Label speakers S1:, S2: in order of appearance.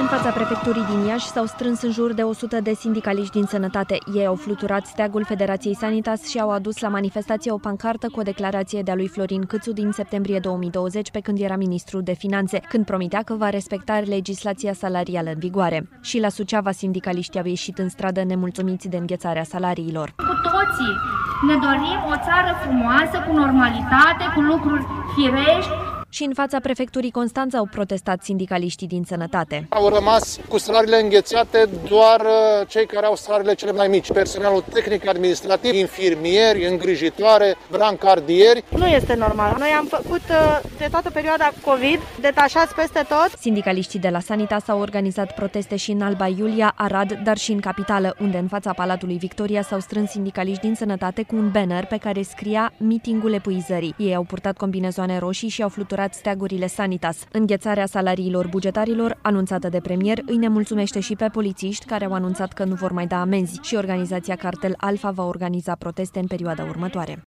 S1: În fața prefecturii din Iași s-au strâns în jur de 100 de sindicaliști din sănătate. Ei au fluturat steagul Federației Sanitas și au adus la manifestație o pancartă cu o declarație de-a lui Florin Cîțu din septembrie 2020, pe când era ministru de finanțe, când promitea că va respecta legislația salarială în vigoare. Și la Suceava, sindicaliștii au ieșit în stradă nemulțumiți de înghețarea salariilor.
S2: Cu toții ne dorim o țară frumoasă, cu normalitate, cu lucruri firești.
S1: Și în fața prefecturii Constanța au protestat sindicaliștii din sănătate.
S3: Au rămas cu salariile înghețate doar cei care au salariile cele mai mici. Personalul tehnic, administrativ, infirmieri, îngrijitoare, brancardieri.
S4: Nu este normal. Noi am făcut de toată perioada COVID, detașați peste tot.
S1: Sindicaliștii de la Sanitas au organizat proteste și în Alba Iulia, Arad, dar și în capitală, unde în fața Palatului Victoria s-au strâns sindicaliști din sănătate cu un banner pe care scria "Mitingul epuizării". Ei au purtat combinezoane roșii și au fluturat steagurile Sanitas. Înghețarea salariilor bugetarilor, anunțată de premier, îi nemulțumește și pe polițiști, care au anunțat că nu vor mai da amenzi, și organizația Cartel Alfa va organiza proteste în perioada următoare.